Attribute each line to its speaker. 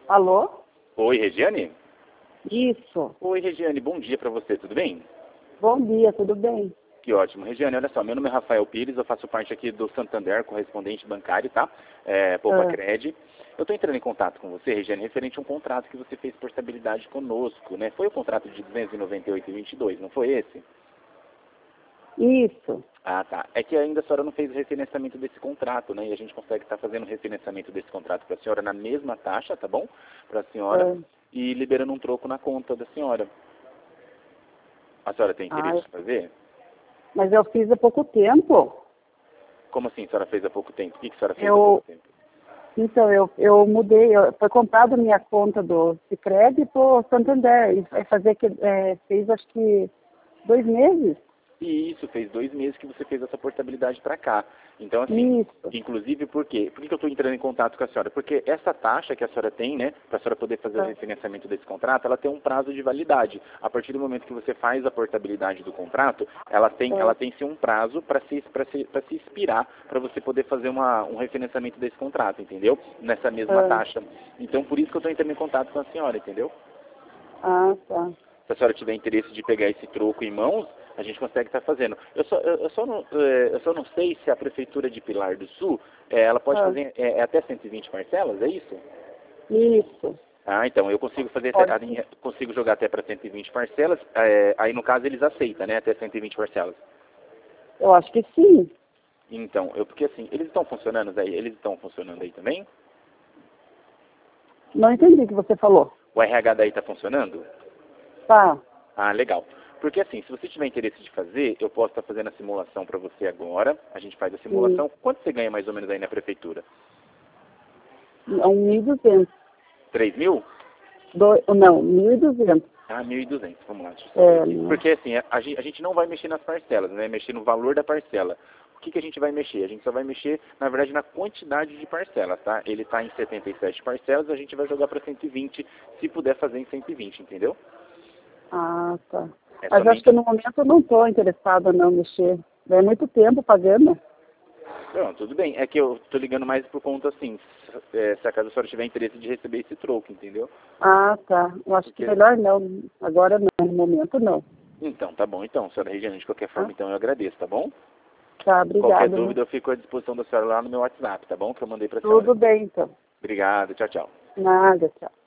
Speaker 1: Alô?
Speaker 2: Oi, Regiane?
Speaker 1: Isso.
Speaker 2: Oi, Regiane, bom dia para você, tudo bem?
Speaker 1: Bom dia, tudo bem?
Speaker 2: Que ótimo. Regiane, olha só, meu nome é Rafael Pires, eu faço parte aqui do Santander, correspondente bancário, tá? Poupa Cred. Eu estou entrando em contato com você, Regiane, referente a um contrato que você fez por estabilidade conosco, né? Foi o contrato de 298,22, não foi esse?
Speaker 1: Isso.
Speaker 2: Ah, tá. É que ainda a senhora não fez o refinanciamento desse contrato, né? E a gente consegue estar fazendo o refinanciamento desse contrato para a senhora na mesma taxa, tá bom? Para a senhora e liberando um troco na conta da senhora. A senhora tem interesse de fazer?
Speaker 1: Mas eu fiz há pouco tempo.
Speaker 2: Como assim a senhora fez há pouco tempo? O que a senhora fez há pouco tempo?
Speaker 1: Então, eu mudei, foi comprado minha conta do Sicredi pro Santander. E vai fazer que fez acho que 2 meses.
Speaker 2: E isso, fez 2 meses que você fez essa portabilidade para cá. Então, assim, inclusive por quê? Por que eu estou entrando em contato com a senhora? Porque essa taxa que a senhora tem, né, para a senhora poder fazer o refinanciamento desse contrato, ela tem um prazo de validade. A partir do momento que você faz a portabilidade do contrato, ela tem sim um prazo para se expirar, para você poder fazer um refinanciamento desse contrato, entendeu? Nessa mesma taxa. Então, por isso que eu estou entrando em contato com a senhora, entendeu?
Speaker 1: Ah, tá.
Speaker 2: Se a senhora tiver interesse de pegar esse troco em mãos, a gente consegue estar fazendo. Eu só não sei se a Prefeitura de Pilar do Sul, ela pode fazer até 120 parcelas, é isso?
Speaker 1: Isso.
Speaker 2: Ah, então, eu consigo fazer, consigo jogar até para 120 parcelas, aí no caso eles aceitam, né, até 120 parcelas.
Speaker 1: Eu acho que sim.
Speaker 2: Então, porque assim, eles estão funcionando aí também?
Speaker 1: Não entendi o que você falou.
Speaker 2: O RH daí está funcionando?
Speaker 1: Tá.
Speaker 2: Ah, legal. Porque assim, se você tiver interesse de fazer, eu posso estar fazendo a simulação para você agora. A gente faz a simulação. Quanto você ganha mais ou menos aí na prefeitura?
Speaker 1: 1.200.
Speaker 2: 3 mil?
Speaker 1: Não, 1.200.
Speaker 2: Ah, 1.200. Vamos lá. Deixa eu só ver aqui. Porque assim, a gente não vai mexer nas parcelas, né? Mexer no valor da parcela. O que a gente vai mexer? A gente só vai mexer, na verdade, na quantidade de parcelas, tá? Ele está em 77 parcelas, a gente vai jogar para 120, se puder fazer em 120, entendeu?
Speaker 1: Ah, tá. Mas acho que no momento eu não estou interessada não mexer. É muito tempo pagando.
Speaker 2: Não, tudo bem. É que eu estou ligando mais por conta, assim, se acaso a senhora tiver interesse de receber esse troco, entendeu?
Speaker 1: Ah, tá. Eu acho que melhor não. Agora não, no momento não.
Speaker 2: Então, tá bom. Então, senhora Regiane, de qualquer forma, então eu agradeço, tá bom?
Speaker 1: Tá, obrigada.
Speaker 2: Qualquer dúvida eu fico à disposição da senhora lá no meu WhatsApp, tá bom? Que eu mandei pra senhora.
Speaker 1: Tudo bem, então.
Speaker 2: Obrigado, tchau, tchau.
Speaker 1: Nada, tchau.